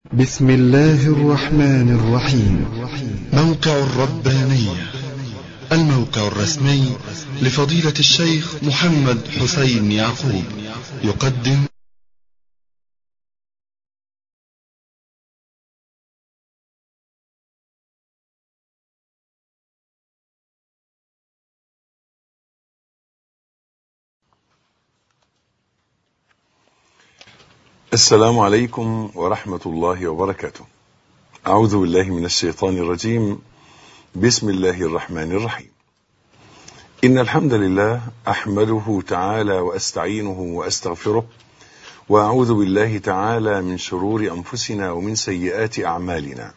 بسم الله الرحمن الرحيم. موقع الربانية، الموقع الرسمي لفضيلة الشيخ محمد حسين يعقوب، يقدم السلام عليكم ورحمة الله وبركاته. أعوذ بالله من الشيطان الرجيم. بسم الله الرحمن الرحيم. إن الحمد لله أحمده تعالى وأستعينه وأستغفره، وأعوذ بالله تعالى من شرور أنفسنا ومن سيئات أعمالنا.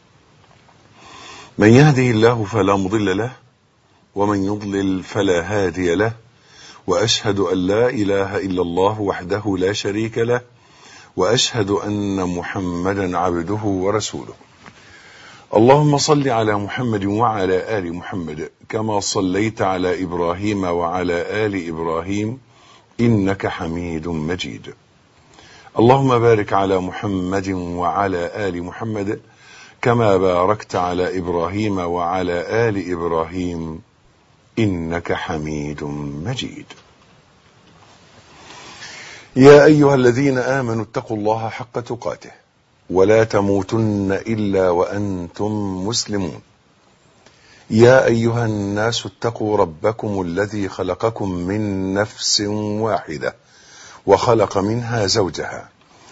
من يهده الله فلا مضل له، ومن يضلل فلا هادي له، وأشهد أن لا إله إلا الله وحده لا شريك له، وأشهد أن محمدا عبده ورسوله. اللهم صل على محمد وعلى آل محمد كما صليت على إبراهيم وعلى آل إبراهيم إنك حميد مجيد. اللهم بارك على محمد وعلى آل محمد كما باركت على إبراهيم وعلى آل إبراهيم إنك حميد مجيد. يا أيها الذين آمنوا اتقوا الله حق تقاته ولا تموتن إلا وأنتم مسلمون. يا أيها الناس اتقوا ربكم الذي خلقكم من نفس واحدة وخلق منها زوجها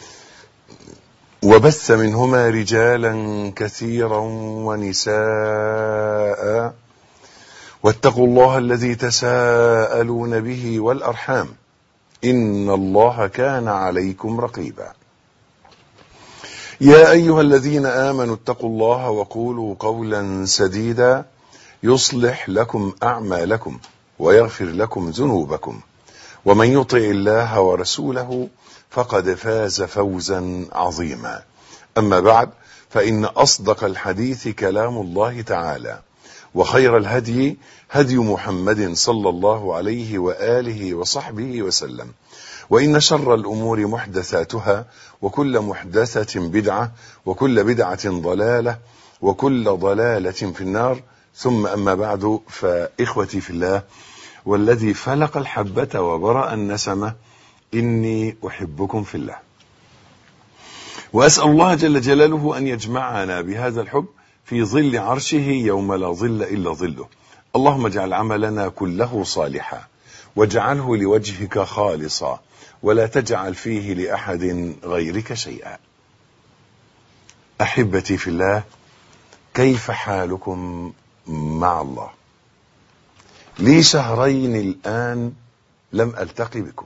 وبث منهما رجالا كثيرا ونساء، واتقوا الله الذي تساءلون به والأرحام إن الله كان عليكم رقيبا. يا أيها الذين آمنوا اتقوا الله وقولوا قولا سديدا يصلح لكم أعمالكم ويغفر لكم ذنوبكم، ومن يطع الله ورسوله فقد فاز فوزا عظيما. أما بعد، فإن أصدق الحديث كلام الله تعالى، وخير الهدي هدي محمد صلى الله عليه وآله وصحبه وسلم، وإن شر الأمور محدثاتها، وكل محدثة بدعة، وكل بدعة ضلالة، وكل ضلالة في النار. ثم أما بعد، فإخوتي في الله والذي فلق الحبة وبرأ النسمة، إني أحبكم في الله، وأسأل الله جل جلاله أن يجمعنا بهذا الحب في ظل عرشه يوم لا ظل إلا ظله. اللهم اجعل عملنا كله صالحا، واجعله لوجهك خالصا، ولا تجعل فيه لأحد غيرك شيئا. أحبتي في الله، كيف حالكم مع الله؟ لي شهرين الآن لم ألتقي بكم.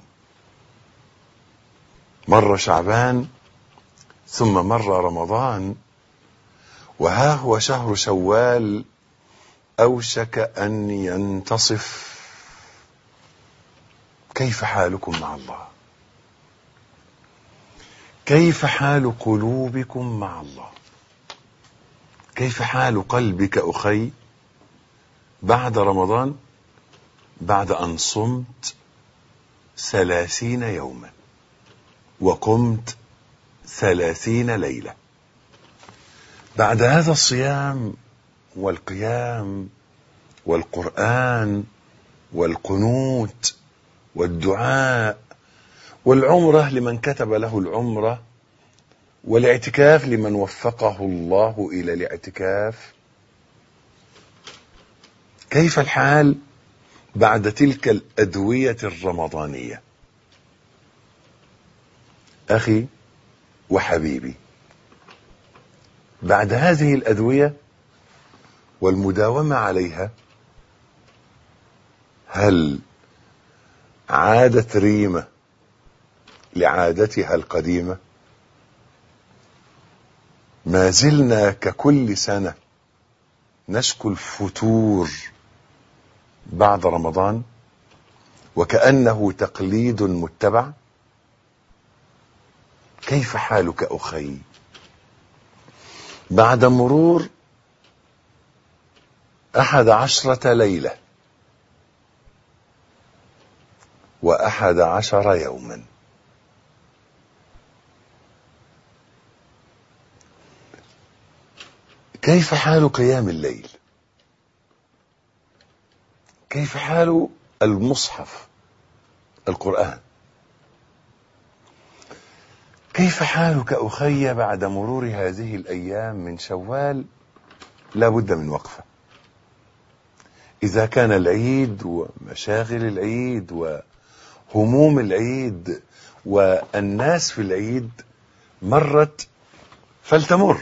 مر شعبان ثم مر رمضان، وها هو شهر شوال أوشك أن ينتصف. كيف حالكم مع الله؟ كيف حال قلوبكم مع الله؟ كيف حال قلبك أخي بعد رمضان، بعد أن صمت 30 يوما وقمت 30 ليلة؟ بعد هذا الصيام والقيام والقرآن والقنوت والدعاء والعمرة لمن كتب له العمرة، والاعتكاف لمن وفقه الله إلى الاعتكاف، كيف الحال بعد تلك الأدوية الرمضانية؟ أخي وحبيبي، بعد هذه الأدوية والمداومة عليها، هل عادت ريمة لعادتها القديمة؟ ما زلنا ككل سنة نشكو الفتور بعد رمضان وكأنه تقليد متبع. كيف حالك أخي بعد مرور 11 ليلة و11 يوما؟ كيف حال قيام الليل؟ كيف حال المصحف القرآن؟ كيف حالك أخي بعد مرور هذه الأيام من شوال؟ لا بد من وقفة. إذا كان العيد ومشاغل العيد وهموم العيد والناس في العيد مرت فلتمر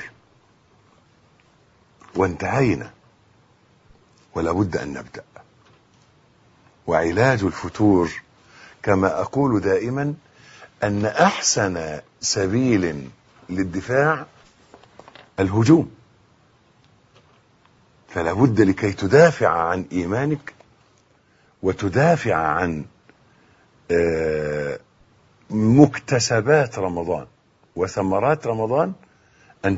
وانتهينا، ولا بد أن نبدأ. وعلاج الفتور كما أقول دائما أن أحسن سبيل للدفاع الهجوم. فلا بد لكي تدافع عن إيمانك وتدافع عن مكتسبات رمضان وثمرات رمضان أن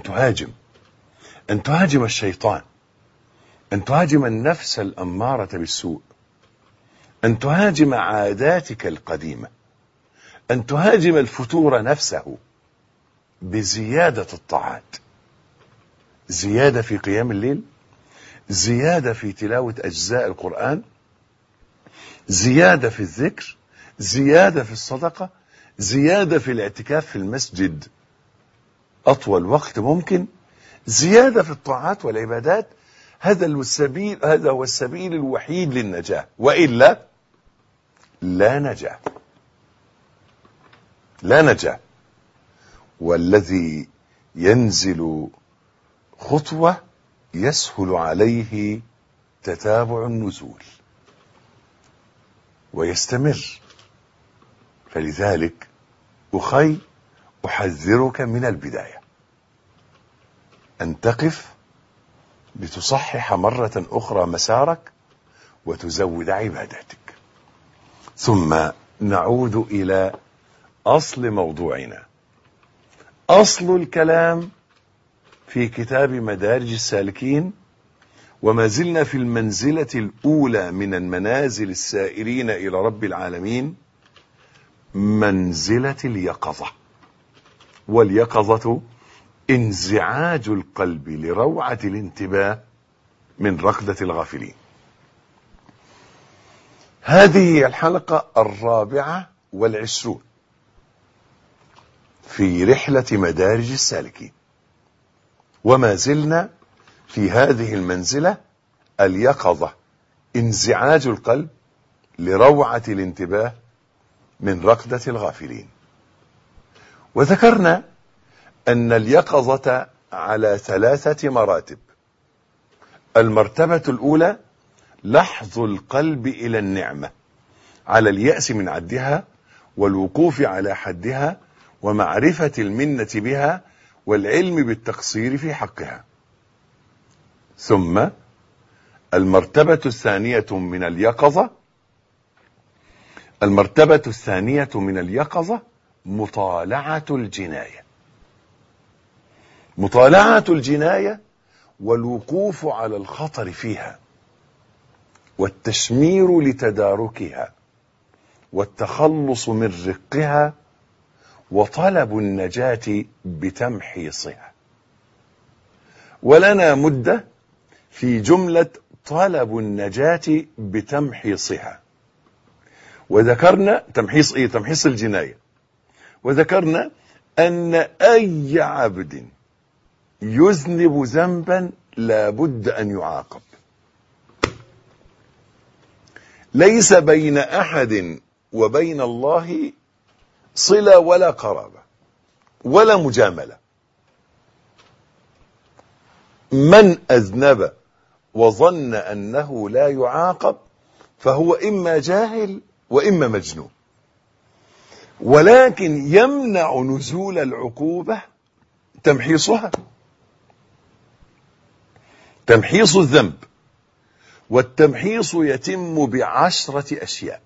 تهاجم الشيطان، أن تهاجم النفس الأمارة بالسوء، أن تهاجم عاداتك القديمة، أن تهاجم الفتور نفسه بزيادة الطاعات، زيادة في قيام الليل، زيادة في تلاوة أجزاء القرآن، زيادة في الذكر، زيادة في الصدقة، زيادة في الاعتكاف في المسجد أطول وقت ممكن، زيادة في الطاعات والعبادات. هذا هو السبيل الوحيد للنجاة، وإلا لا نجاة. لا نجاة. والذي ينزل خطوة يسهل عليه تتابع النزول ويستمر. فلذلك أخي أحذرك من البداية أن تقف لتصحح مرة أخرى مسارك وتزود عباداتك. ثم نعود إلى أصل موضوعنا. أصل الكلام في كتاب مدارج السالكين، وما زلنا في المنزلة الأولى من المنازل السائرين إلى رب العالمين، منزلة اليقظة. واليقظة انزعاج القلب لروعة الانتباه من ركضة الغافلين. هذه الحلقة 24 في رحلة مدارج السالكين، وما زلنا في هذه المنزلة اليقظة، انزعاج القلب لروعة الانتباه من ركضة الغافلين. وذكرنا أن اليقظة على 3 مراتب. المرتبة الأولى لحظ القلب إلى النعمة، على اليأس من عدها والوقوف على حدها ومعرفة المنة بها والعلم بالتقصير في حقها. ثم المرتبة الثانية من اليقظة مطالعة الجناية. مطالعة الجناية والوقوف على الخطر فيها والتشمير لتداركها والتخلص من رقها وطلب النجاة بتمحيصها. ولنا مدة في جملة طلب النجاة بتمحيصها. وذكرنا تمحيص الجناية. وذكرنا أن أي عبد يذنب ذنبا لا بد أن يعاقب. ليس بين أحد وبين الله صلة ولا قرابة ولا مجاملة. من أذنب وظن أنه لا يعاقب فهو إما جاهل وإما مجنون. ولكن يمنع نزول العقوبة تمحيصها، تمحيص الذنب. والتمحيص يتم ب10 أشياء.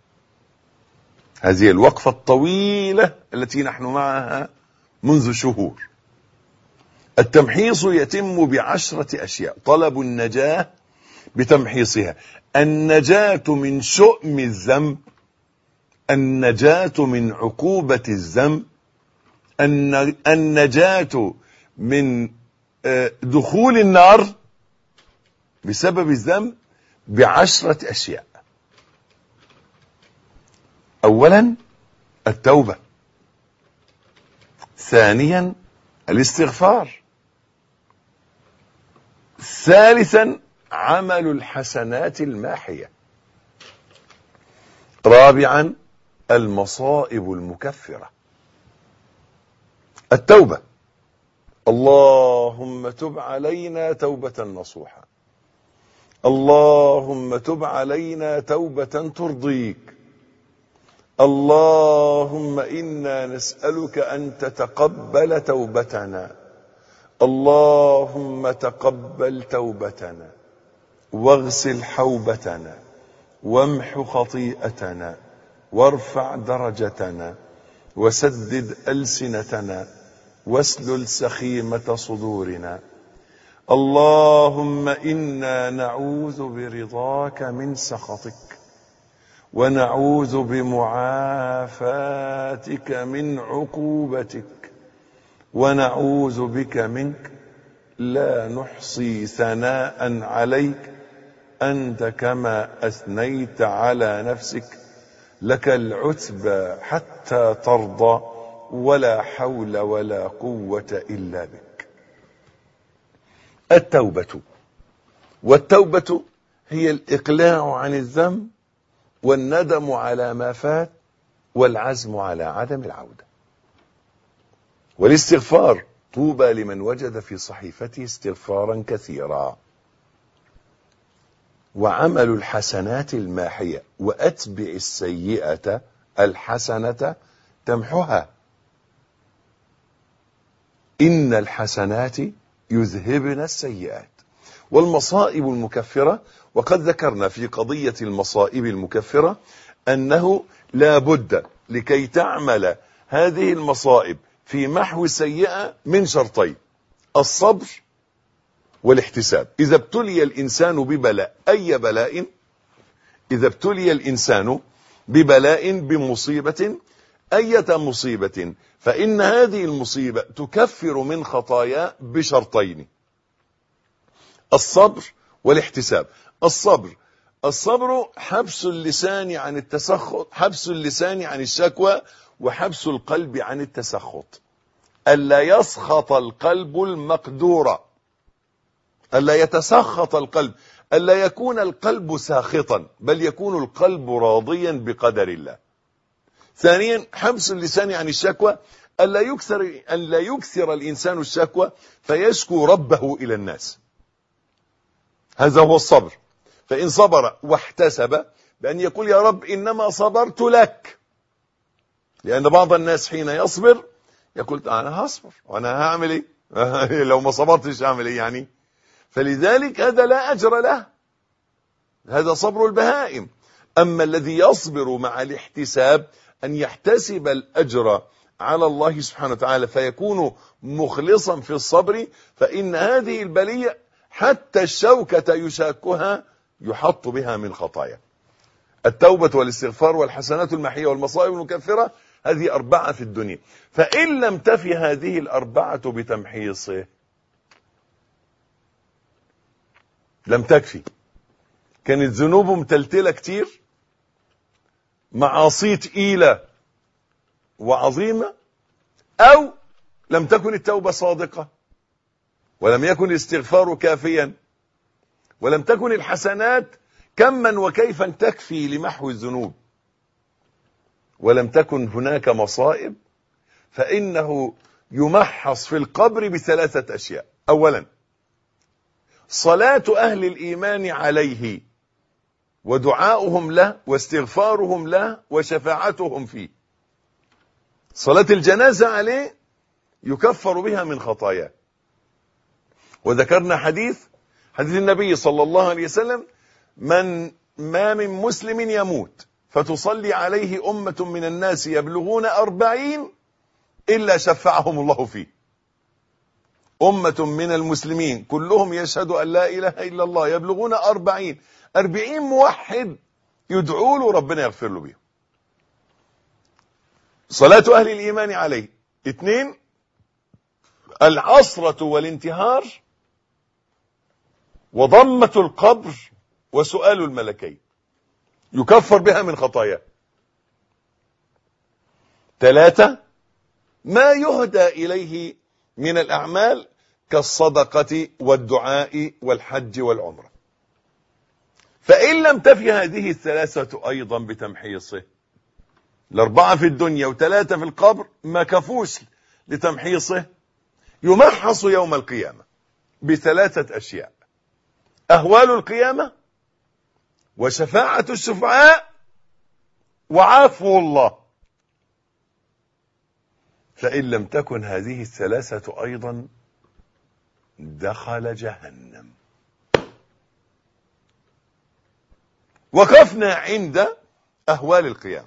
هذه الوقفة الطويلة التي نحن معها منذ شهور. التمحيص يتم ب10 أشياء. طلب النجاة بتمحيصها، النجاة من شؤم الذنب، النجاة من عقوبة الذنب، النجاة من دخول النار بسبب الذنب ب10 أشياء. أولا التوبة، ثانيا الاستغفار، ثالثا عمل الحسنات الماحية، رابعا المصائب المكفرة. التوبة: اللهم تب علينا توبة نصوحة، اللهم تب علينا توبة ترضيك، اللهم إنا نسألك أن تتقبل توبتنا، اللهم تقبل توبتنا واغسل حوبتنا وامح خطيئتنا وارفع درجتنا وسدد ألسنتنا واسلل سخيمة صدورنا. اللهم إنا نعوذ برضاك من سخطك ونعوذ بمعافاتك من عقوبتك ونعوذ بك منك، لا نحصي ثناء عليك أنت كما أثنيت على نفسك، لك العتبى حتى ترضى ولا حول ولا قوة إلا بك. التوبة، والتوبة هي الإقلاع عن الذنب والندم على ما فات والعزم على عدم العودة. والاستغفار: طوبى لمن وجد في صحيفته استغفارا كثيرا. وعمل الحسنات الماحية: وأتبع السيئة الحسنة تمحها، إن الحسنات يذهبن السيئات. والمصائب المكفرة: وقد ذكرنا في قضية المصائب المكفرة أنه لا بد لكي تعمل هذه المصائب في محو السيئة من شرطين: الصبر والاحتساب. إذا ابتلي الإنسان ببلاء، أي بلاء، إذا ابتلي الإنسان ببلاء بمصيبة، أية مصيبة، فإن هذه المصيبة تكفر من خطايا بشرطين: الصبر والاحتساب. الصبر حبس اللسان عن التسخط، حبس اللسان عن الشكوى، وحبس القلب عن التسخط. ألا يسخط القلب المقدور، ألا يتسخط القلب، ألا يكون القلب ساخطا، بل يكون القلب راضيا بقدر الله. ثانيا حبس اللسان عن الشكوى، ألا يكثر الإنسان الشكوى فيشكو ربه إلى الناس. هذا هو الصبر. فإن صبر واحتسب بأن يقول يا رب إنما صبرت لك، لأن بعض الناس حين يصبر يقول أنا هصبر وأنا هعمل إيه لو ما صبرتش هعمل إيه يعني. فلذلك هذا لا أجر له، هذا صبر البهائم. أما الذي يصبر مع الاحتساب أن يحتسب الأجر على الله سبحانه وتعالى فيكون مخلصا في الصبر، فإن هذه البلية حتى الشوكة يشاكها يحط بها من خطايا. التوبة والاستغفار والحسنات الماحية والمصائب المكفرة، هذه 4 في الدنيا. فإن لم تفي هذه 4 بتمحيصه لم تكفي، كانت ذنوبه متلتلة كتير، معاصي تقيلة وعظيمة، أو لم تكن التوبة صادقة، ولم يكن الاستغفار كافيا، ولم تكن الحسنات كما وكيفا تكفي لمحو الذنوب، ولم تكن هناك مصائب، فإنه يمحص في القبر ب3 أشياء. أولا صلاة أهل الإيمان عليه ودعاؤهم له واستغفارهم له وشفاعتهم فيه. صلاة الجنازة عليه يكفر بها من خطاياه. وذكرنا حديث النبي صلى الله عليه وسلم: ما من مسلم يموت فتصلي عليه أمة من الناس يبلغون 40 إلا شفعهم الله فيه. أمة من المسلمين كلهم يشهد أن لا إله إلا الله، يبلغون 40 موحد يدعوا له ربنا يغفر له بهم. صلاة أهل الإيمان عليه. 2 العصرة والانتهار وضمة القبر وسؤال الملكين يكفر بها من خطاياه. 3 ما يهدى إليه من الأعمال كالصدقة والدعاء والحج والعمرة. فإن لم تفي هذه الثلاثة أيضا بتمحيصه، 4 في الدنيا و3 في القبر ما كفوش لتمحيصه، يمحص يوم القيامة ب3 أشياء: أهوال القيامة، وشفاعة الشفعاء، وعفو الله. فإن لم تكن هذه الثلاثة أيضا دخل جهنم. وقفنا عند أهوال القيامة،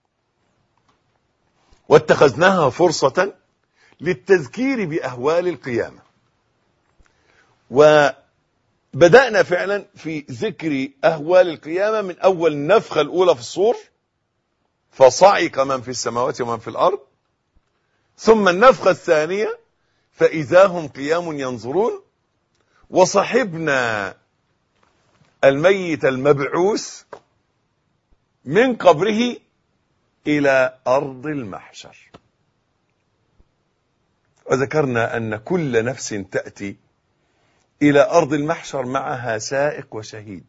واتخذناها فرصة للتذكير بأهوال القيامة، وبدأنا فعلا في ذكر أهوال القيامة من أول النفخة الأولى في الصور، فصعق من في السماوات ومن في الأرض، ثم النفخة الثانية فإذا هم قيام ينظرون، وصحبنا الميت المبعوث من قبره إلى أرض المحشر. وذكرنا أن كل نفس تأتي إلى أرض المحشر معها سائق وشهيد،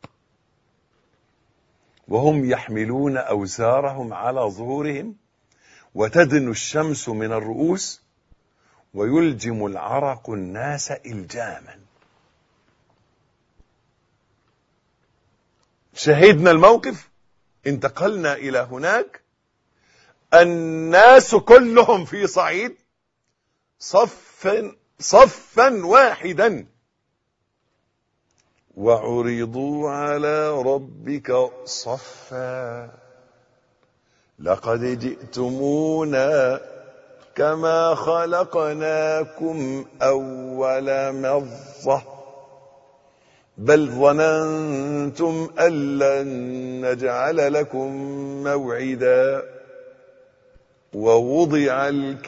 وهم يحملون أوزارهم على ظهورهم، وتدن الشمس من الرؤوس، ويلجم العرق الناس إلجاما. شهدنا الموقف، انتقلنا إلى هناك، الناس كلهم في صعيد، صفا واحدا، وعرضوا على ربك صفا لقد جئتمونا كما خلقناكم أول مرة بل ظننتم أن لن نجعل لكم موعدا ووضع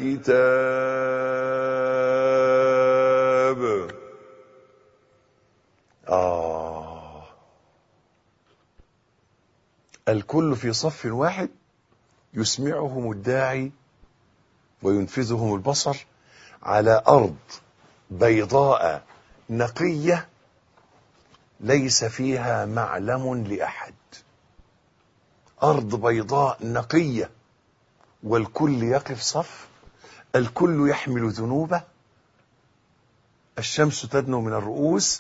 الكتاب. الكل في صف واحد، يسمعهم الداعي وينفذهم البصر على أرض بيضاء نقية ليس فيها معلم لأحد. أرض بيضاء نقية، والكل يقف صف، الكل يحمل ذنوبه، الشمس تدنو من الرؤوس،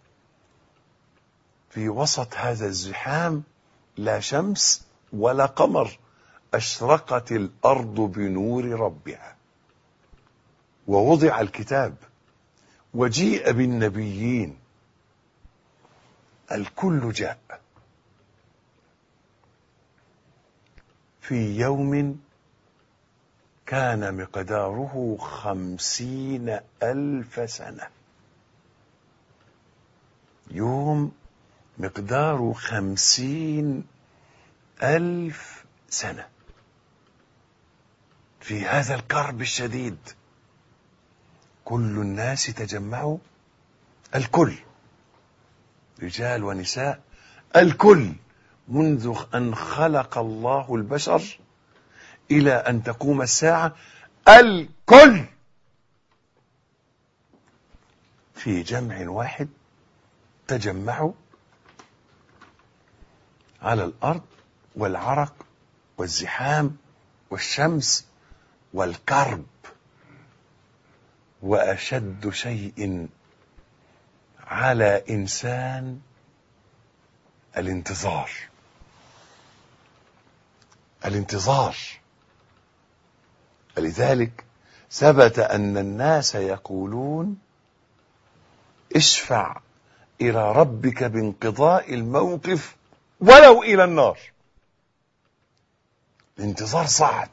في وسط هذا الزحام لا شمس ولا قمر، أشرقت الأرض بنور ربها، ووضع الكتاب، وجيء بالنبيين، الكل جاء في يوم كان مقداره 50,000 سنة. يوم مقداره 50,000 سنة في هذا الكرب الشديد. كل الناس تجمعوا، الكل، رجال ونساء، الكل، منذ أن خلق الله البشر إلى أن تقوم الساعة، الكل في جمع واحد تجمعوا على الأرض، والعرق والزحام والشمس والكرب. وأشد شيء على إنسان الانتظار. لذلك ثبت أن الناس يقولون: اشفع إلى ربك بانقضاء الموقف ولو إلى النار. الانتظار صعب،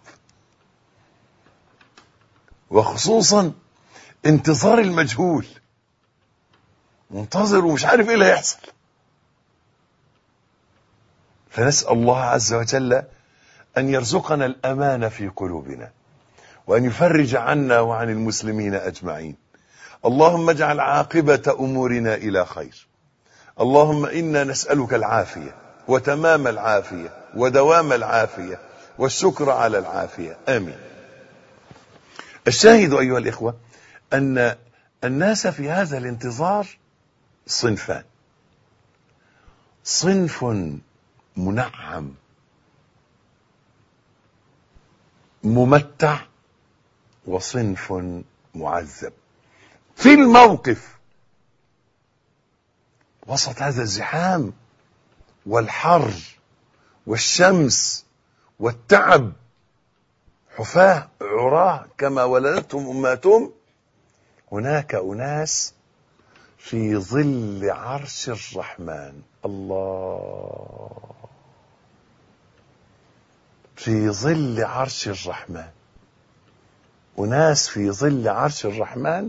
وخصوصا انتظار المجهول، منتظر ومش عارف ايه اللي هيحصل. فنسأل الله عز وجل أن يرزقنا الأمان في قلوبنا، وأن يفرج عنا وعن المسلمين أجمعين. اللهم اجعل عاقبة أمورنا إلى خير. اللهم إنا نسألك العافية وتمام العافية ودوام العافية والشكر على العافية، آمين. الشاهد أيها الإخوة أن الناس في هذا الانتظار صنفان: صنف منعم ممتع، وصنف معذب. في الموقف وسط هذا الزحام والحر والشمس والتعب، حفاة عراه كما ولدتهم أمهاتهم، هناك أناس في ظل عرش الرحمن. الله، في ظل عرش الرحمن، أناس في ظل عرش الرحمن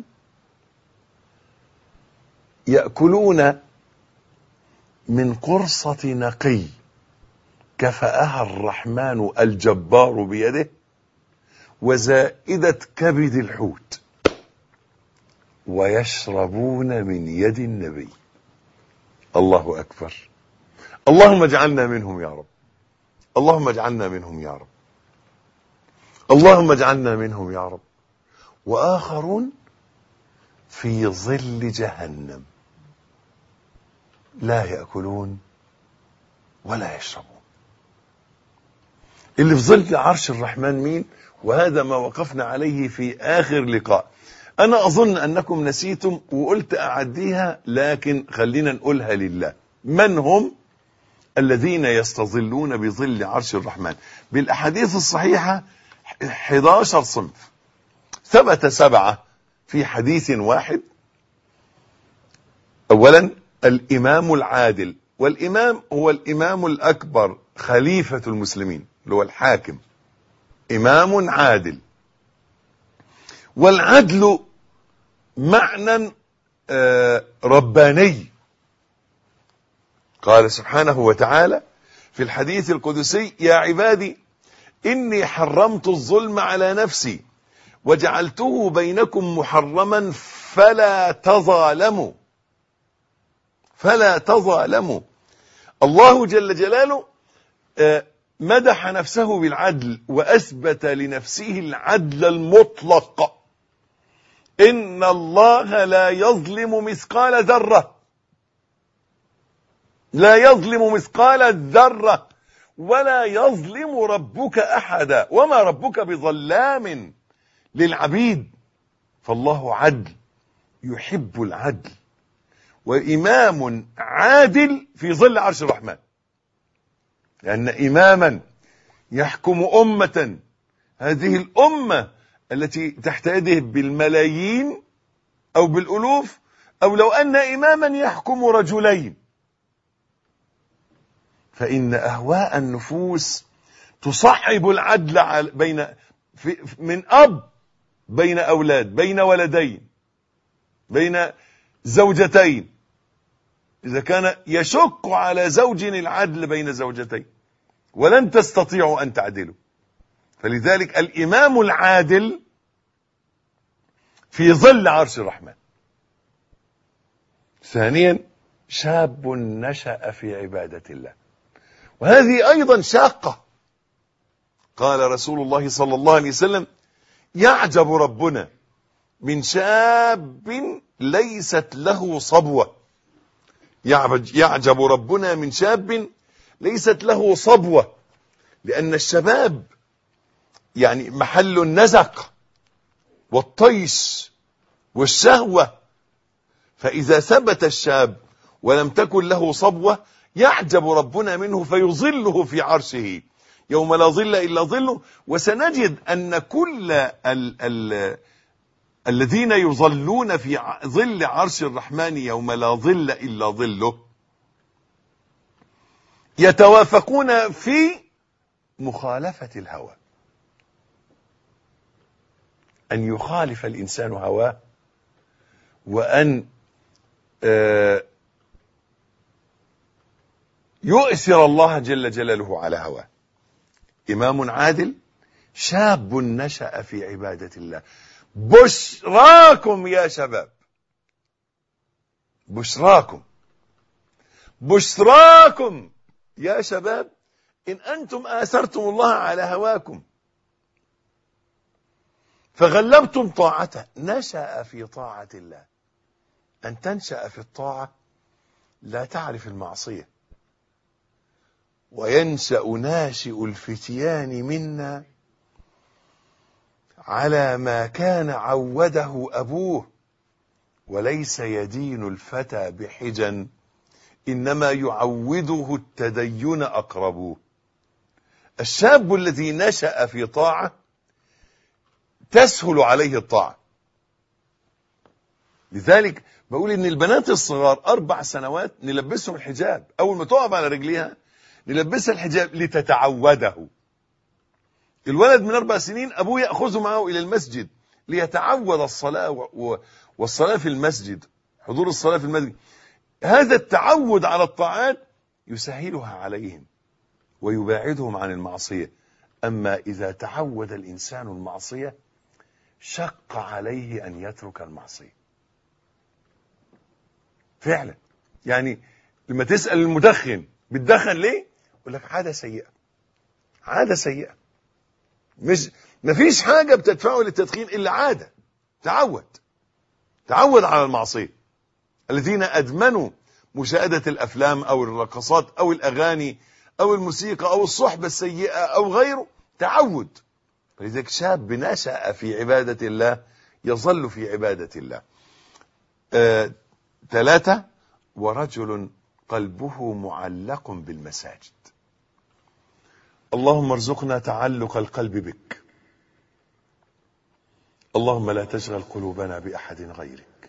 يأكلون من قرصة نقي كفأها الرحمن الجبار بيده، وزائدة كبد الحوت، ويشربون من يد النبي. الله أكبر. اللهم اجعلنا منهم يا رب، اللهم اجعلنا منهم يا رب، اللهم اجعلنا منهم يا رب. وآخرون في ظل جهنم لا يأكلون ولا يشربون. اللي في ظل عرش الرحمن مين؟ وهذا ما وقفنا عليه في آخر لقاء. أنا أظن أنكم نسيتم وقلت أعديها، لكن خلينا نقولها لله. من هم الذين يستظلون بظل عرش الرحمن؟ بالأحاديث الصحيحة 11 صنف، ثبت 7 في حديث واحد. أولا الإمام العادل، والإمام هو الإمام الأكبر، خليفة المسلمين اللي هو الحاكم، إمام عادل. والعدل معنى رباني. قال سبحانه وتعالى في الحديث القدسي: يا عبادي إني حرمت الظلم على نفسي وجعلته بينكم محرما فلا تظالموا. فلا تظالموا. الله جل جلاله مدح نفسه بالعدل وأثبت لنفسه العدل المطلق. إن الله لا يظلم مثقال ذرة، لا يظلم مثقال ذرة، ولا يظلم ربك أحدا، وما ربك بظلام للعبيد. فالله عدل يحب العدل، وإمام عادل في ظل عرش الرحمن. لأن إماما يحكم أمة، هذه الأمة التي تحت يده بالملايين أو بالألوف، أو لو أن إماما يحكم رجلين، فإن أهواء النفوس تصعب العدل بين من أب بين أولاد، بين ولدين، بين زوجتين، إذا كان يشق على زوج العدل بين زوجتين، ولن تستطيعوا أن تعدلوا. فلذلك الإمام العادل في ظل عرش الرحمن. ثانيا شاب نشأ في عبادة الله، وهذه أيضا شاقة. قال رسول الله صلى الله عليه وسلم: يعجب ربنا من شاب ليست له صبوة. يعجب ربنا من شاب ليست له صبوة، لأن الشباب يعني محل النزق والطيش والشهوة، فإذا ثبت الشاب ولم تكن له صبوة يعجب ربنا منه فيظله في عرشه يوم لا ظل إلا ظله. وسنجد أن كل الذين يظلون في ظل عرش الرحمن يوم لا ظل إلا ظله يتوافقون في مخالفة الهوى، أن يخالف الإنسان هواه، وأن يؤثر الله جل جلاله على هواه. إمام عادل شاب نشأ في عبادة الله. بشراكم يا شباب، بشراكم يا شباب إن أنتم آثرتم الله على هواكم فغلبتم طاعته. نشأ في طاعة الله. أن تنشأ في الطاعة لا تعرف المعصية. وينشأ ناشئ الفتيان منا على ما كان عوده أبوه، وليس يدين الفتى بحجن، إنما يعوده التدين أقربوه. الشاب الذي نشأ في طاعة تسهل عليه الطاعة. لذلك بقول إن البنات الصغار 4 سنوات نلبسهم الحجاب، أول ما تقف على رجليها نلبسها الحجاب لتتعوده. الولد من 4 سنين أبوه يأخذه معه إلى المسجد ليتعود الصلاة والصلاة في المسجد، حضور الصلاة في المسجد. هذا التعود على الطاعات يسهلها عليهم ويباعدهم عن المعصية. أما إذا تعود الإنسان المعصية شق عليه أن يترك المعصية فعلا. يعني لما تسأل المدخن بتدخن ليه؟ يقول لك عادة سيئة. مش مفيش حاجة بتدفعه للتدخين إلا عادة. تعود على المعصية. الذين أدمنوا مشاهدة الأفلام أو الرقصات أو الأغاني أو الموسيقى أو الصحبة السيئة أو غيره، تعود. فلذلك شاب نشأ في عبادة الله يظل في عبادة الله. 3 ورجل قلبه معلق بالمساجد. اللهم ارزقنا تعلق القلب بك. اللهم لا تشغل قلوبنا بأحد غيرك.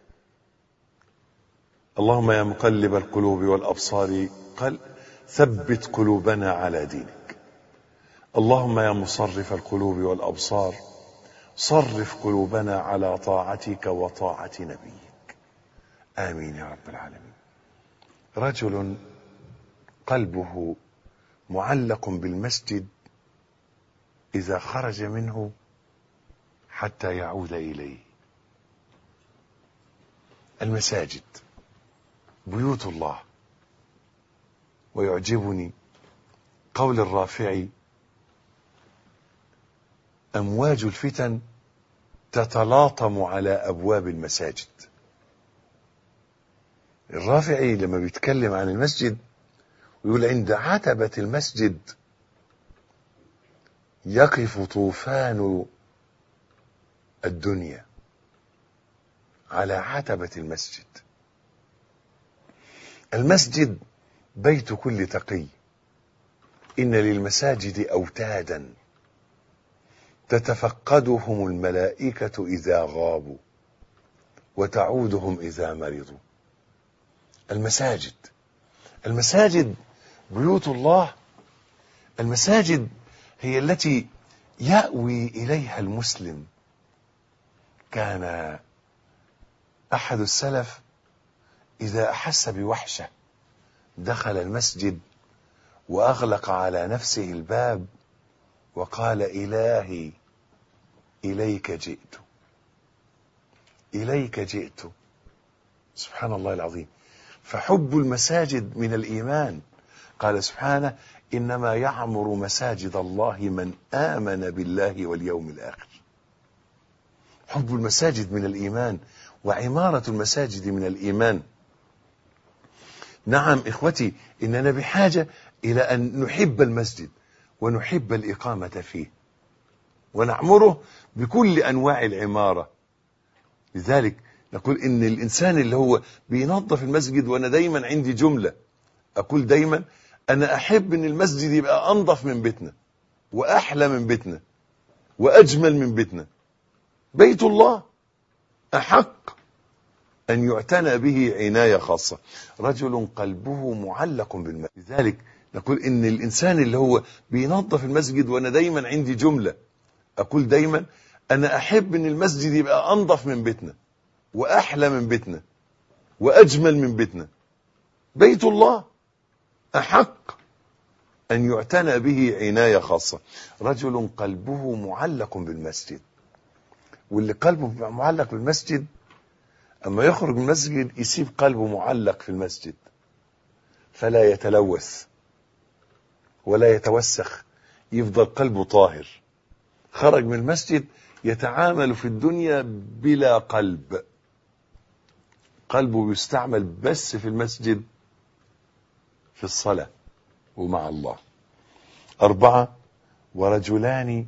اللهم يا مقلب القلوب والأبصار ثبت قلوبنا على دينك. اللهم يا مصرف القلوب والأبصار صرف قلوبنا على طاعتك وطاعة نبيك. آمين يا رب العالمين. رجل قلبه معلق بالمسجد إذا خرج منه حتى يعود إليه. المساجد بيوت الله. ويعجبني قول الرافعي: أمواج الفتن تتلاطم على أبواب المساجد. الرافعي لما بيتكلم عن المسجد ويقول: عند عتبة المسجد يقف طوفان الدنيا على عتبة المسجد. المسجد بيت كل تقي. إن للمساجد أوتادا تتفقدهم الملائكة إذا غابوا وتعودهم إذا مرضوا. المساجد بيوت الله. المساجد هي التي يأوي إليها المسلم. كان أحد السلف إذا أحس بوحشة دخل المسجد وأغلق على نفسه الباب وقال: إلهي إليك جئت. سبحان الله العظيم. فحب المساجد من الإيمان. قال سبحانه: إنما يعمر مساجد الله من آمن بالله واليوم الآخر. حب المساجد من الإيمان، وعمارة المساجد من الإيمان. نعم إخوتي، إننا بحاجة إلى أن نحب المسجد ونحب الإقامة فيه ونعمره بكل أنواع العمارة. لذلك نقول إن الإنسان اللي هو بينظف المسجد، وأنا دايما عندي جملة أقول دايما: أنا أحب إن المسجد يبقى أنظف من بيتنا وأحلى من بيتنا وأجمل من بيتنا. بيت الله أحق أن يعتنى به عناية خاصة. رجل قلبه معلق بالمسجد. لذلك نقول إن الإنسان اللي هو بينظف المسجد، وأنا دايما عندي جملة أقول دايما: أنا أحب إن المسجد يبقى أنظف من بيتنا وأحلى من بيتنا وأجمل من بيتنا. بيت الله أحق أن يعتنى به عناية خاصة. رجل قلبه معلق بالمسجد، واللي قلبه معلق بالمسجد أما يخرج من المسجد يسيب قلبه معلق في المسجد، فلا يتلوث ولا يتوسخ، يفضل قلبه طاهر. خرج من المسجد يتعامل في الدنيا بلا قلب، قلبه يستعمل بس في المسجد في الصلاة ومع الله. 4 ورجلان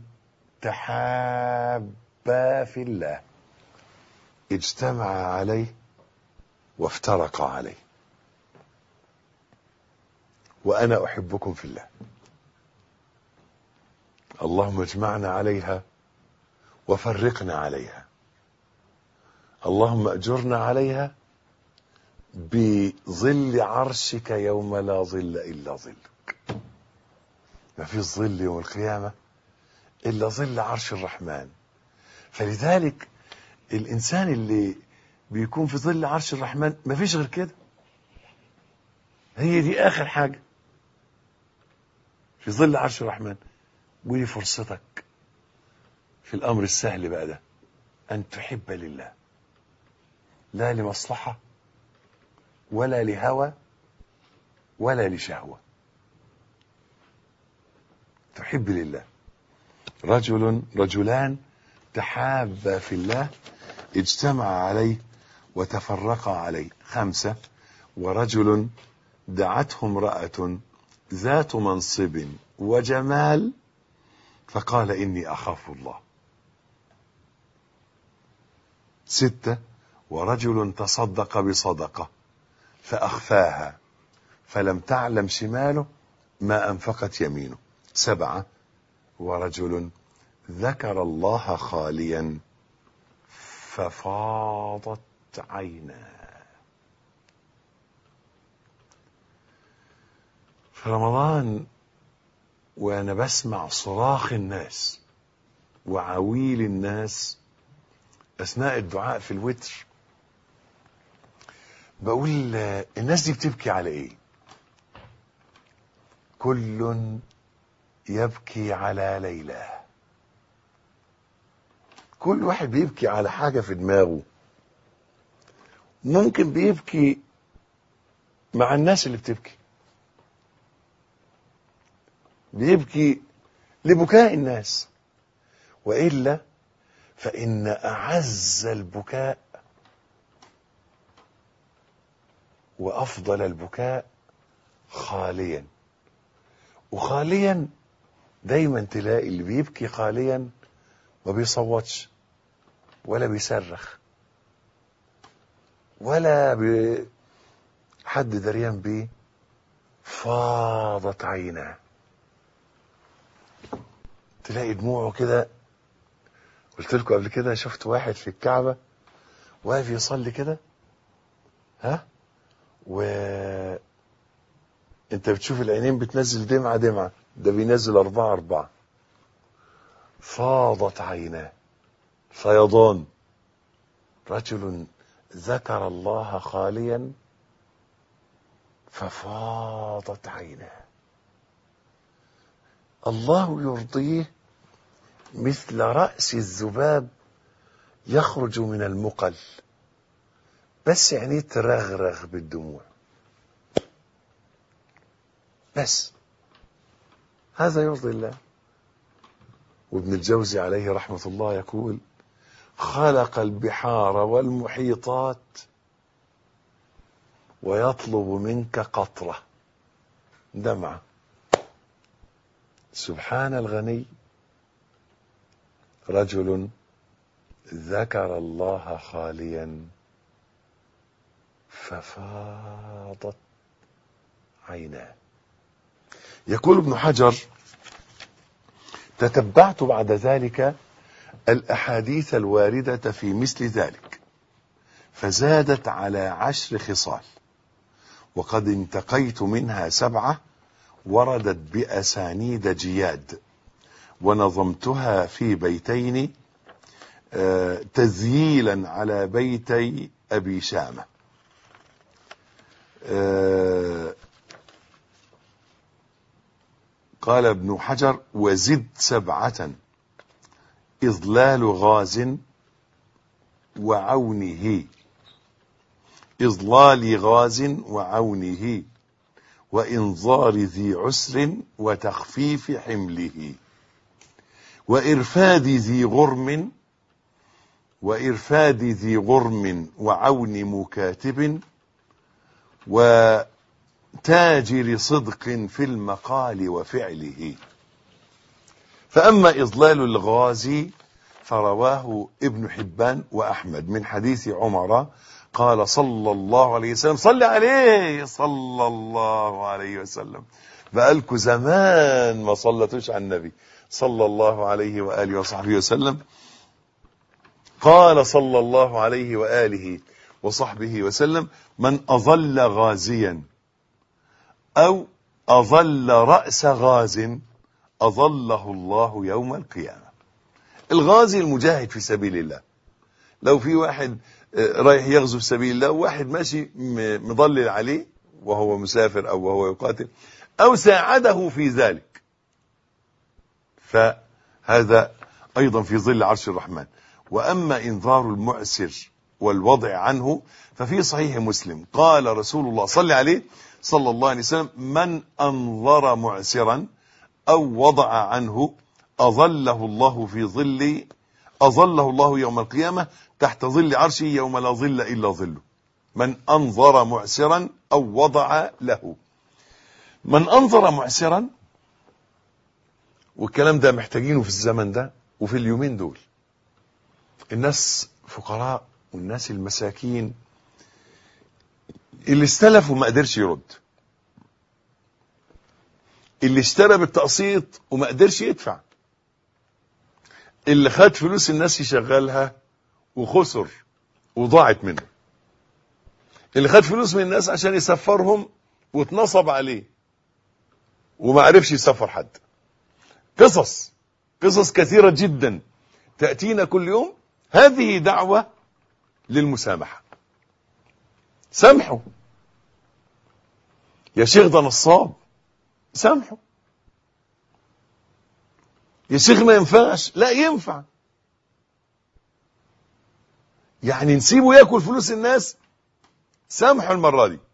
تحابا في الله اجتمعا عليه وافترقا عليه. وأنا أحبكم في الله، اللهم اجمعنا عليها وفرقنا عليها، اللهم أجرنا عليها بظل عرشك يوم لا ظل إلا ظلك. ما فيش ظل يوم القيامة إلا ظل عرش الرحمن. فلذلك الإنسان اللي بيكون في ظل عرش الرحمن ما فيش غير كده، هي دي آخر حاجة، في ظل عرش الرحمن. ودي فرصتك في الأمر السهل بقى ده، أن تحب لله، لا لمصلحة ولا لهوى ولا لشهوة، تحب لله. رجلان تحابا في الله اجتمعا عليه وتفرقا عليه. 5 ورجل دعته امرأة ذات منصب وجمال فقال إني أخاف الله. 6 ورجل تصدق بصدقة فأخفاها فلم تعلم شماله ما أنفقت يمينه. 7 ورجل ذكر الله خاليا ففاضت عيناه. في رمضان وأنا بسمع صراخ الناس وعويل الناس أثناء الدعاء في الوتر، بقول الناس دي بتبكي على إيه؟ كل يبكي على ليلى. كل واحد بيبكي على حاجة في دماغه، ممكن بيبكي مع الناس اللي بتبكي، بيبكي لبكاء الناس، وإلا فإن أعز البكاء وأفضل البكاء خاليا. وخاليا دايما تلاقي اللي بيبكي خاليا ما بيصوتش ولا بيصرخ ولا حد دريان بيه، فاضت عيناه، تلاقي دموعه كده. قلت لكم قبل كده شفت واحد في الكعبة واقف يصلي كده، انت بتشوف العينين بتنزل دمعة دمعة، ده بينزل 4 فاضت عيناه، فيضان. رجل ذكر الله خاليا ففاضت عيناه. الله يرضيه مثل رأس الذباب يخرج من المقل، بس يعني ترغرغ بالدموع، بس هذا يرضي الله. وابن الجوزي عليه رحمة الله يقول: خلق البحار والمحيطات ويطلب منك قطرة دمعة. سبحان الغني. رجل ذكر الله خاليا ففاضت عيناه. يقول ابن حجر: تتبعت بعد ذلك الأحاديث الواردة في مثل ذلك فزادت على 10 خصال، وقد انتقيت منها 7 وردت بأسانيد جياد، ونظمتها في بيتين تذييلا على بيتي أبي شامة. قال ابن حجر: وزد 7: إضلال غاز وعونه، إضلال غاز وعونه، وإنظار ذي عسر وتخفيف حمله، وإرفاد ذي غرم وعون مكاتب، وتاجر صدق في المقال وفعله. فأما إضلال الغازي فرواه ابن حبان وأحمد من حديث عمر قال صلى الله عليه وسلم: صلى عليه صلى الله عليه وسلم. بقالكوا زمان ما صلتوش على النبي صلى الله عليه وآله وصحبه وسلم. قال صلى الله عليه وآله وصحبه وسلم: من أضل غازيا أو أضل رأس غاز أضله الله يوم القيامة. الغازي المجاهد في سبيل الله. لو في واحد رايح يغزو في سبيل الله وواحد ماشي مضلل عليه وهو مسافر أو وهو يقاتل أو ساعده في ذلك، فهذا أيضا في ظل عرش الرحمن. وأما إنذار المعسر والوضع عنه ففي صحيح مسلم قال رسول الله صلى عليه صلى الله عليه وسلم: من أنظر معسرا أو وضع عنه أظله الله يوم القيامة تحت ظل عرشه يوم لا ظل إلا ظله. من أنظر معسرا أو وضع له. من أنظر معسرا، والكلام ده محتاجينه في الزمن ده وفي اليومين دول. الناس فقراء والناس المساكين اللي استلف وما قدرش يرد، اللي اشترى بالتقسيط وما قدرش يدفع، اللي خد فلوس الناس يشغلها وخسر وضاعت منه، اللي خد فلوس من الناس عشان يسفرهم واتنصب عليه وما عرفش يسفر حد. قصص كثيرة جدا تأتينا كل يوم. هذه دعوة للمسامحة. سامحوا يا شيخ، ده نصاب، سامحوا يا شيخ، ما ينفعش، لا ينفع. يعني نسيبه ياكل فلوس الناس، سامحوا المرة دي.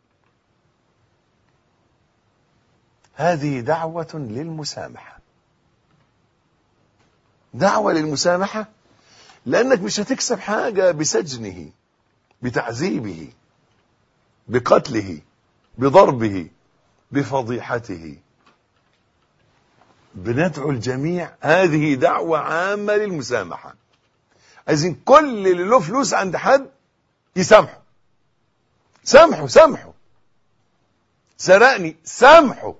هذه دعوة للمسامحة، دعوة للمسامحة، لأنك مش هتكسب حاجة بسجنه، بتعذيبه، بقتله، بضربه، بفضيحته. بندعو الجميع، هذه دعوة عامة للمسامحة. عايزين كل اللي له فلوس عند حد يسامحوا. سامحوا. سرقني، سامحوا.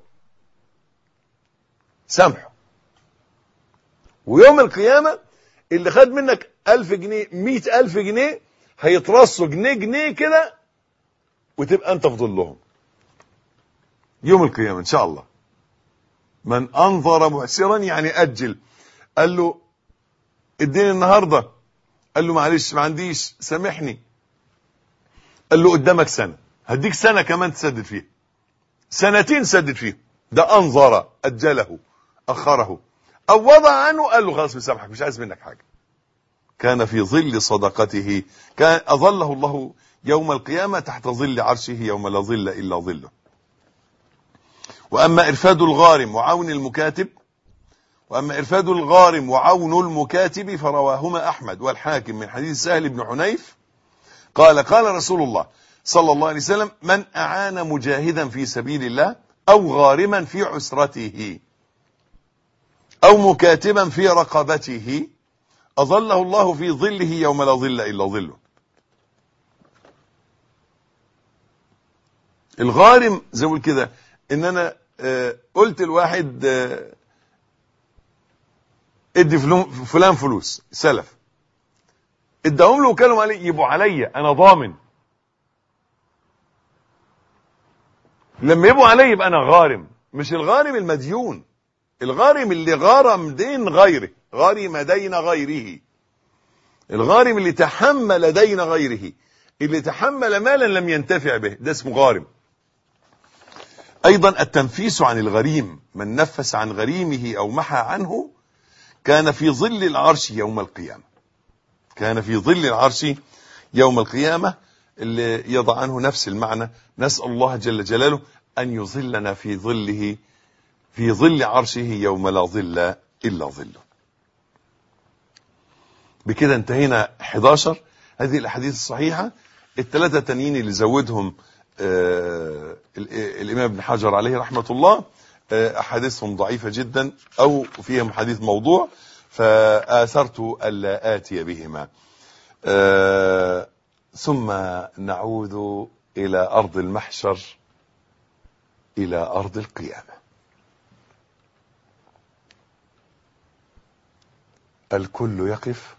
ويوم القيامة اللي خد منك 1000 جنيه 100,000 جنيه هيترصوا جنيه كده وتبقى انت في ظلهم يوم القيامة ان شاء الله. من انظر معسرا يعني اجل، قال له اديني النهاردة، قال له معلش ما عنديش، سامحني، قال له قدامك سنة، هديك سنة كمان تسدد فيها، 2 سدد فيها. ده انظر، اجله، اخره. او وضع عنه، قال له خلاص مسامحك، مش عايز منك حاجة. كان في ظل صدقته، كان أظله الله يوم القيامة تحت ظل عرشه يوم لا ظل إلا ظله. وأما إرفاد الغارم وعون المكاتب فرواهما أحمد والحاكم من حديث سهل بن حنيف قال رسول الله صلى الله عليه وسلم: من أعان مجاهدا في سبيل الله أو غارما في عسرته أو مكاتبا في رقبته أظله الله في ظله يوم لا ظل إلا ظله. الغارم زي ما كده ان انا قلت الواحد ادي فلان فلوس سلف، اداهم له وكانوا عليه، يبقوا عليا، انا ضامن. لما يبقوا عليا يبقى انا غارم. مش الغارم المديون، الغارم اللي غارم دين غيره، غارم دين غيره، الغارم اللي تحمل دين غيره، اللي تحمل مالا لم ينتفع به، ده اسمه غارم. أيضا التنفيس عن الغريم، من نفس عن غريمه أو محى عنه كان في ظل العرش يوم القيامة. كان في ظل العرش يوم القيامة، اللي يضع عنه نفس المعنى. نسأل الله جل جلاله أن يظلنا في ظله، في ظل عرشه يوم لا ظل إلا ظله. بكده انتهينا 11 هذه الأحاديث الصحيحة. الثلاثة التانيين اللي زودهم الإمام ابن حجر عليه رحمة الله أحاديثهم ضعيفة جدا أو فيهم حديث موضوع، فآثرت ألا آتي بهما. ثم نعود إلى أرض المحشر، إلى أرض القيامة. الكل يقف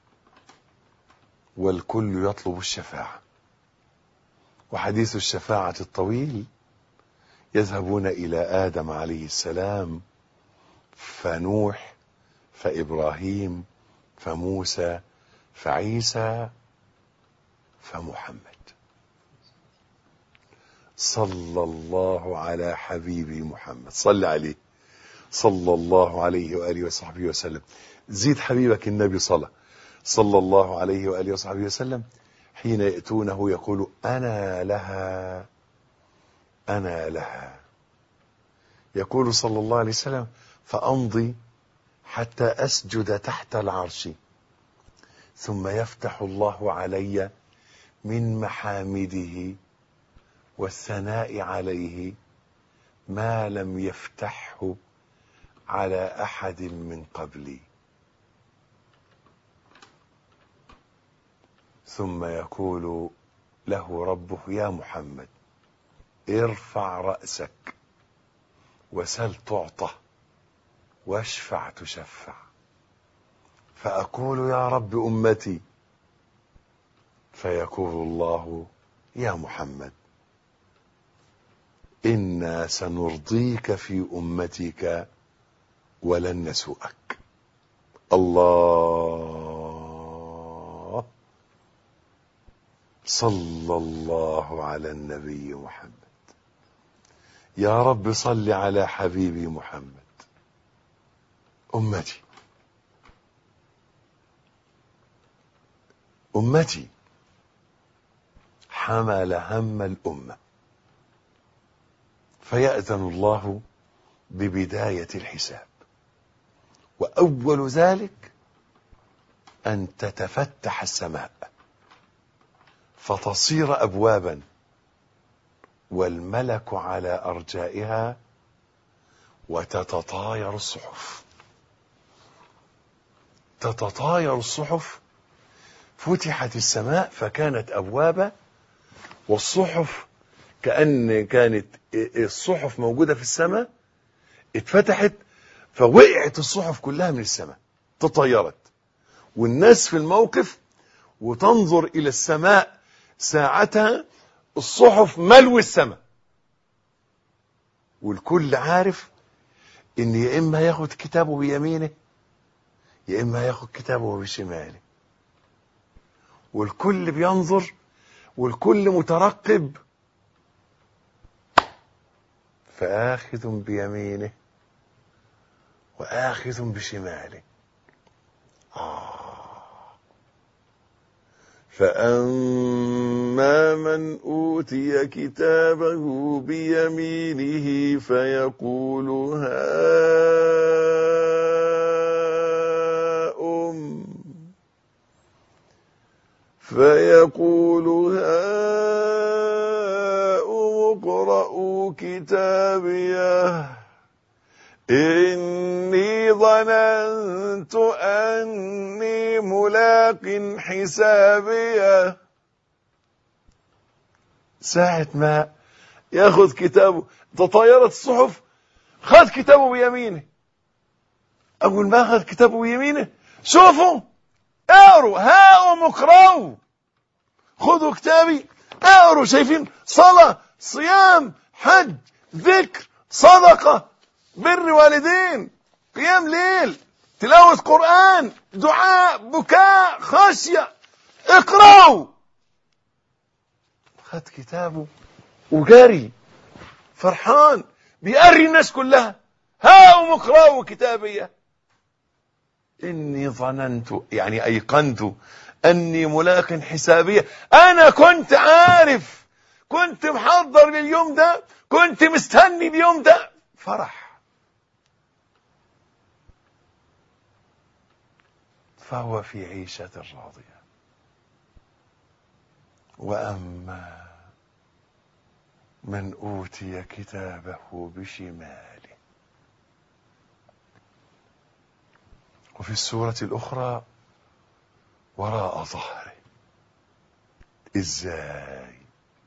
والكل يطلب الشفاعة، وحديث الشفاعة الطويل. يذهبون إلى آدم عليه السلام، فنوح، فإبراهيم، فموسى، فعيسى، فمحمد. صلى الله على حبيبي محمد، صل عليه صلى الله عليه وآله وصحبه وسلم. زيد حبيبك النبي صلى الله عليه وآله وصحبه وسلم. حين يأتونه يقول أنا لها أنا لها. يقول صلى الله عليه وسلم فأمضي حتى أسجد تحت العرش، ثم يفتح الله علي من محامده والثناء عليه ما لم يفتحه على أحد من قبلي، ثم يقول له ربه يا محمد ارفع رأسك وسل تعطى واشفع تشفع. فأقول يا رب أمتي، فيقول الله يا محمد إنا سنرضيك في أمتك ولن نسوءك. الله صلى الله على النبي محمد. يا رب صل على حبيبي محمد. أمتي حمل هم الأمة، فيأذن الله ببداية الحساب، وأول ذلك أن تتفتح السماء فتصير أبوابا والملك على أرجائها وتتطاير الصحف. تتطاير الصحف. فتحت السماء فكانت أبوابا، والصحف كانت الصحف موجودة في السماء، اتفتحت فوقعت الصحف كلها من السماء، تطيرت، والناس في الموقف وتنظر إلى السماء ساعتها الصحف ملو السماء، والكل عارف إن يا إما ياخد كتابه بيمينه يا إما ياخد كتابه بشماله، والكل بينظر والكل مترقب، فآخذ بيمينه وآخذ بشماله. فأما من أوتي كتابه بيمينه فيقول هاؤم اقرءوا كتابيه إني ظننت أني ملاق حسابيه. ساعة ما ياخذ كتابه تطايرت الصحف، خذ كتابه بيمينه. أول ما أخذ كتابه بيمينه شوفوا اقروا هاؤم اقرأوا، خذوا كتابي اقروا. شايفين؟ صلاة، صيام، حج، ذكر، صدقة، بر والدين، قيام ليل، تلاوة قرآن، دعاء، بكاء، خشية. اقرأوا. خد كتابه وجري فرحان بيقري الناس كلها، هاؤم اقرأوا كتابيه إني ظننت، يعني أيقنت أني ملاق حسابيه. أنا كنت عارف، كنت محضر لليوم ده، كنت مستني اليوم ده. فرح. فهو في عيشة راضية. وأما من أوتي كتابه بشماله. وفي السورة الأخرى وراء ظهره. إزاي؟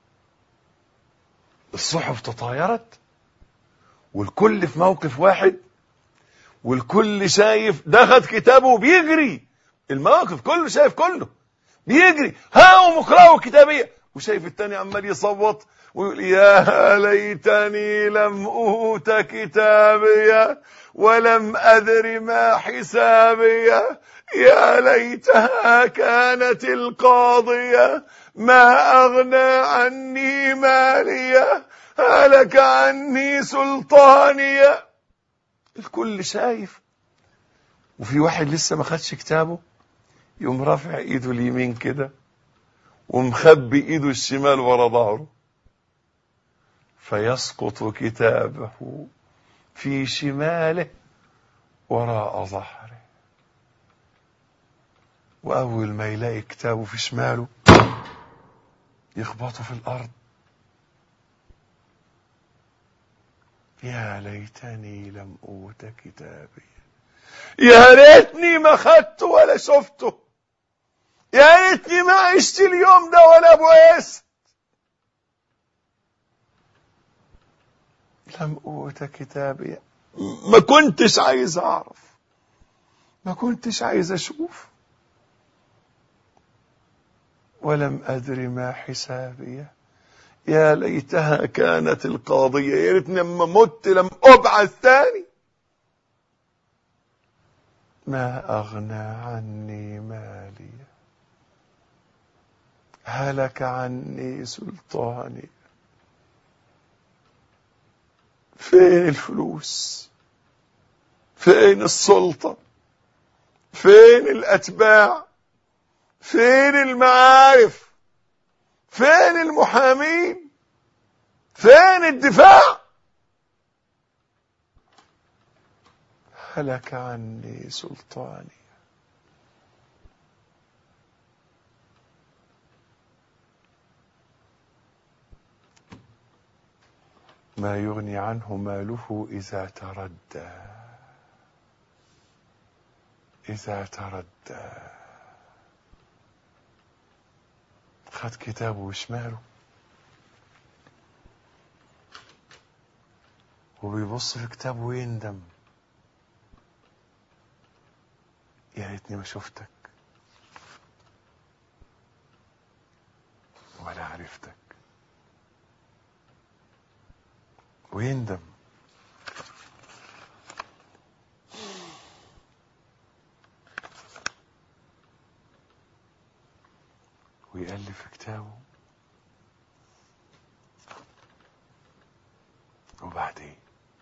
الصحف تطايرت والكل في موقف واحد، والكل شايف ده خد كتابه بيجري، المواقف كله شايف كله بيجري، هاؤم اقرأوا كتابيه، وشايف التاني عمال يصوت ويقول يا ليتني لم أوت كتابيه ولم أدر ما حسابيه يا ليتها كانت القاضية ما أغنى عني ماليه هلك عني سلطانيه. الكل شايف، وفي واحد لسه ما خدش كتابه يقوم رافع ايده اليمين كده ومخبي ايده الشمال ورا ظهره، فيسقط كتابه في شماله وراء ظهره. واول ما يلاقي كتابه في شماله يخبطه في الارض. يا ليتني لم اوت كتابي، يا ريتني ما خدته ولا شفته، يا ريتني ما عشت اليوم ده ولا بعثت. لم اوت كتابي، ما كنتش عايز اعرف، ما كنتش عايز اشوف. ولم ادري ما حسابي، يا ليتها كانت القاضية، يا ريتني لما مت لم ابعث تاني. ما اغنى عني مالي هلك عني سلطاني. فين الفلوس؟ فين السلطة؟ فين الاتباع؟ فين المعارف؟ فين المحامين؟ فين الدفاع؟ هلك عني سلطاني. ما يغني عنه ماله إذا تردى. إذا تردى خد كتابه وشماله وبيبص في كتابه ويندم، يا ريتني ما شفتك ولا عرفتك. ويندم. ويقلب في كتابه. وبعدين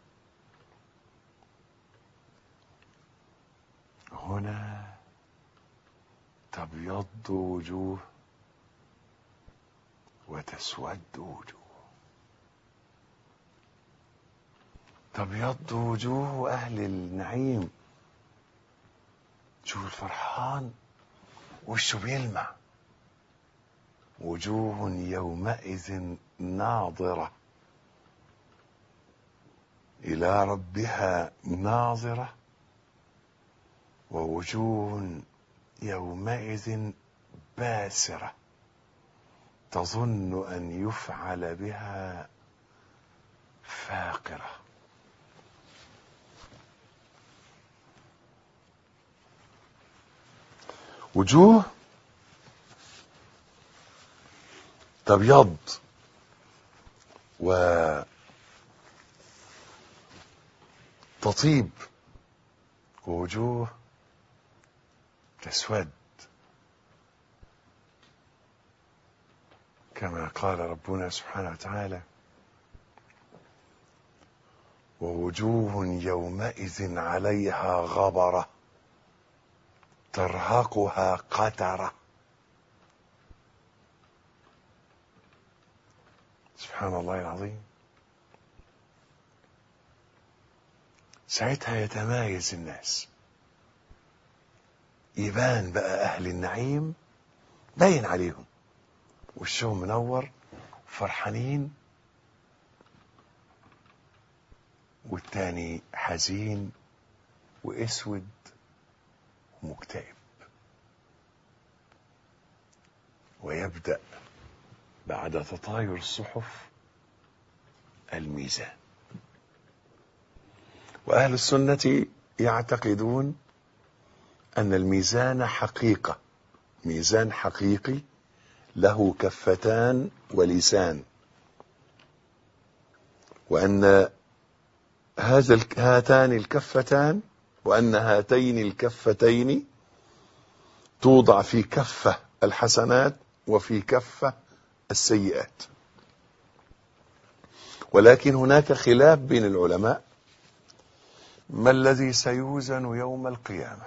هنا تبيض وجوه وتسود وجوه. تبيض وجوه أهل النعيم، شوف الفرحان وشه بيلمع. وجوه يومئذ ناظرة إلى ربها ناظرة، ووجوه يومئذ باسرة تظن أن يفعل بها فاقرة. وجوه تبيض وتطيب، ووجوه تسود، كما قال ربنا سبحانه وتعالى ووجوه يومئذ عليها غبرة ترهقها قترة. سبحان الله العظيم. ساعتها يتمايز الناس، يبان بقى أهل النعيم باين عليهم وشهم منور فرحانين، والتاني حزين واسود ومكتئب. ويبدأ بعد تطاير الصحف الميزان. وأهل السنة يعتقدون أن الميزان حقيقة، ميزان حقيقي له كفتان ولسان، وأن هاتان الكفتان وأن هاتين الكفتين توضع في كفة الحسنات وفي كفة السيئات. ولكن هناك خلاف بين العلماء: ما الذي سيوزن يوم القيامة؟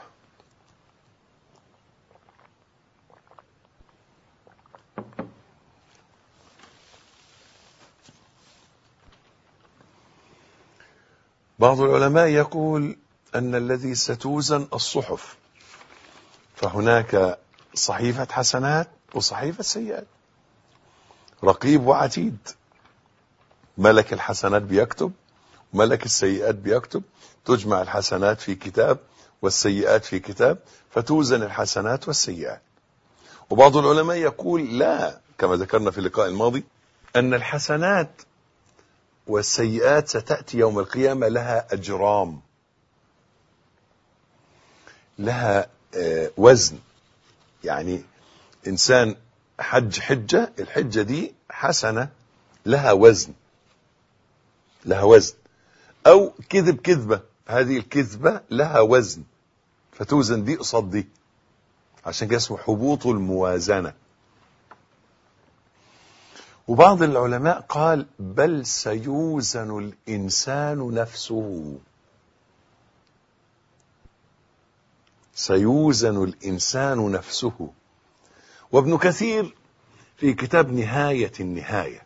بعض العلماء يقول أن الذي ستوزن الصحف، فهناك صحيفة حسنات وصحيفة سيئات، رقيب وعتيد، ملك الحسنات بيكتب وملك السيئات بيكتب، تجمع الحسنات في كتاب والسيئات في كتاب فتوزن الحسنات والسيئات. وبعض العلماء يقول لا، كما ذكرنا في اللقاء الماضي، أن الحسنات والسيئات ستأتي يوم القيامة لها أجرام، لها وزن. يعني إنسان حج حجة، الحجة دي حسنة لها وزن، لها وزن. أو كذب كذبة، هذه الكذبة لها وزن فتوزن دي قصاد دي، عشان كده اسمه حبوط الموازنة. وبعض العلماء قال بل سيوزن الإنسان نفسه، سيوزن الإنسان نفسه. وابن كثير في كتاب نهاية النهاية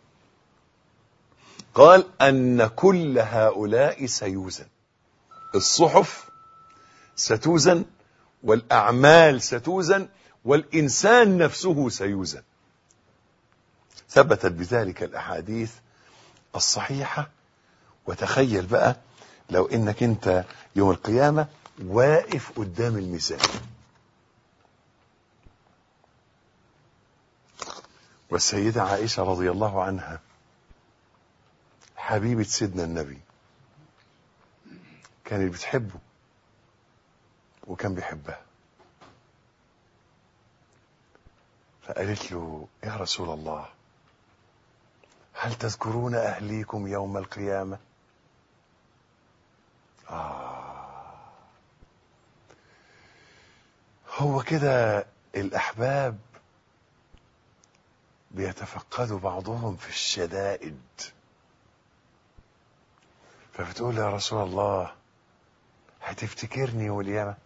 قال أن كل هؤلاء سيوزن، الصحف ستوزن والأعمال ستوزن والإنسان نفسه سيوزن. ثبتت بذلك الأحاديث الصحيحة. وتخيل بقى لو إنك أنت يوم القيامة واقف قدام الميزان، والسيدة عائشة رضي الله عنها حبيبة سيدنا النبي كانت بتحبه وكان بيحبها، فقالت له يا رسول الله هل تذكرون أهليكم يوم القيامة؟ هو كده الأحباب بيتفقدوا بعضهم في الشدائد، فبتقول يا رسول الله هتفتكرني يوم القيامة؟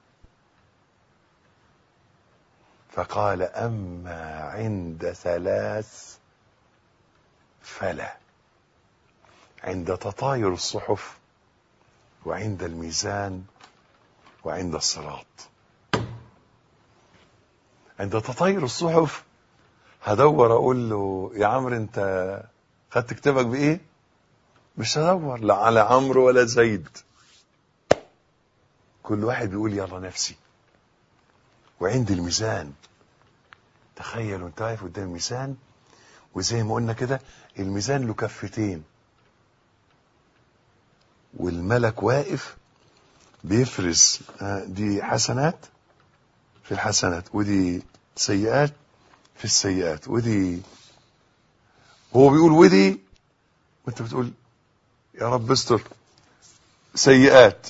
فقال أما عند ثلاث فلا، عند تطاير الصحف وعند الميزان وعند الصراط. عند تطاير الصحف هدور اقول له يا عمرو انت خدت كتابك بايه؟ مش هدور لا على عمرو ولا زيد، كل واحد بيقول يلا نفسي. وعند الميزان تخيل انت واقف قدام الميزان، وزي ما قلنا كده الميزان له كفتين، والملك واقف بيفرز دي حسنات في الحسنات ودي سيئات في السيئات، ودي هو بيقول ودي وانت بتقول يا رب استر سيئات.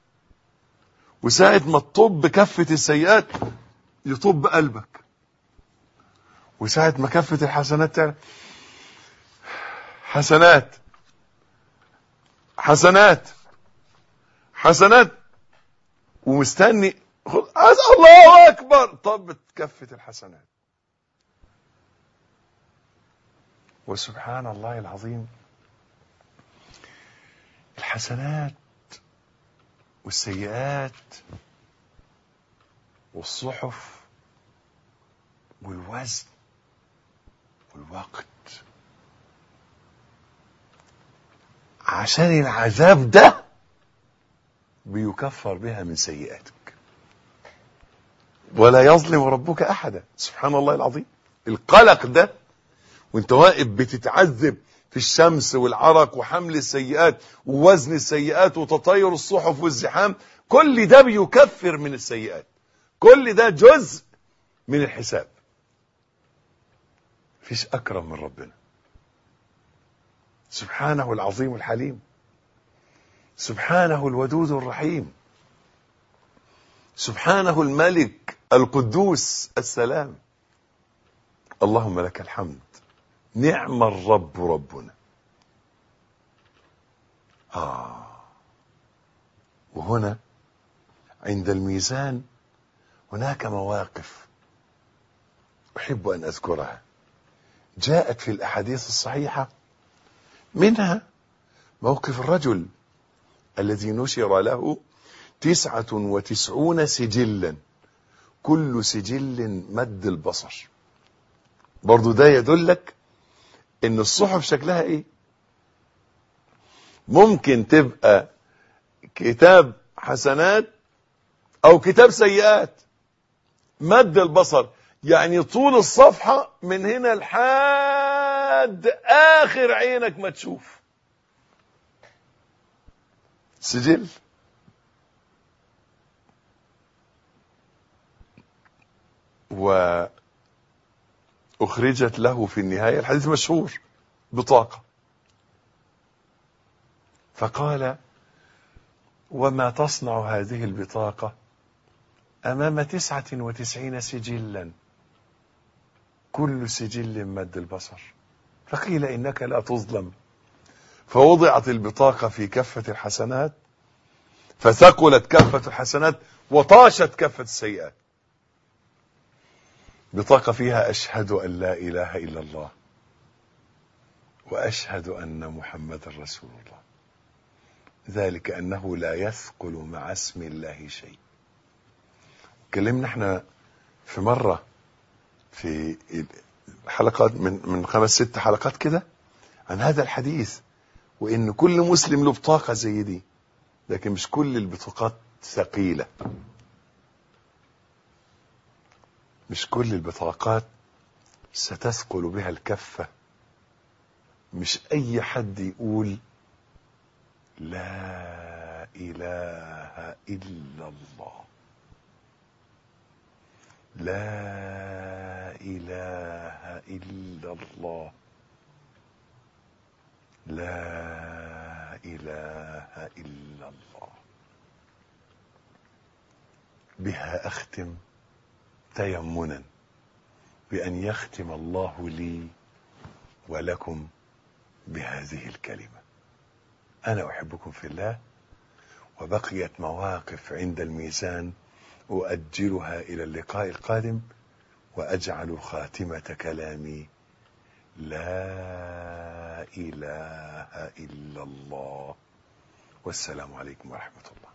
وساعة ما تطب كفة السيئات يطب قلبك، وساعة ما كفة الحسنات تعلى حسنات حسنات حسنات ومستني الله اكبر، طب كفة الحسنات. وسبحان الله العظيم، الحسنات والسيئات والصحف والوزن والوقت، عشان العذاب ده بيكفر بها من سيئاتك، ولا يظلم ربك احدا. سبحان الله العظيم. القلق ده وانت واقف بتتعذب في الشمس والعرق وحمل السيئات ووزن السيئات وتطاير الصحف والزحام، كل ده بيكفر من السيئات، كل ده جزء من الحساب. فيش اكرم من ربنا سبحانه العظيم الحليم، سبحانه الودود الرحيم، سبحانه الملك القدوس السلام. اللهم لك الحمد، نعم الرب ربنا. وهنا عند الميزان هناك مواقف أحب أن أذكرها، جاءت في الأحاديث الصحيحة، منها موقف الرجل الذي نشر له 99 سجلا، كل سجل مد البصر. برضو ده يدلك ان الصحف شكلها ايه. ممكن تبقى كتاب حسنات او كتاب سيئات مد البصر، يعني طول الصفحة من هنا لحد اخر عينك ما تشوف سجل. وأخرجت له في النهاية، الحديث مشهور، بطاقة، فقال: وما تصنع هذه البطاقة أمام 99 سجلا كل سجل مد البصر؟ فقيل: إنك لا تظلم. فوضعت البطاقة في كفة الحسنات، فثقلت كفة الحسنات وطاشت كفة السيئات. بطاقة فيها: أشهد أن لا إله إلا الله وأشهد أن محمد رسول الله. ذلك أنه لا يثقل مع اسم الله شيء. كلمنا احنا في مرة في حلقات من 5-6 حلقات كده عن هذا الحديث، وإن كل مسلم له بطاقة زي دي، لكن مش كل البطاقات ثقيلة، مش كل البطاقات ستثقل بها الكفة. مش أي حد يقول لا إله إلا الله، لا إله إلا الله، لا إله إلا الله. بها أختم تيمنا بأن يختم الله لي ولكم بهذه الكلمة. أنا أحبكم في الله، وبقيت مواقف عند الميزان أؤجلها إلى اللقاء القادم، وأجعل خاتمة كلامي لا إله إلا الله. والسلام عليكم ورحمة الله.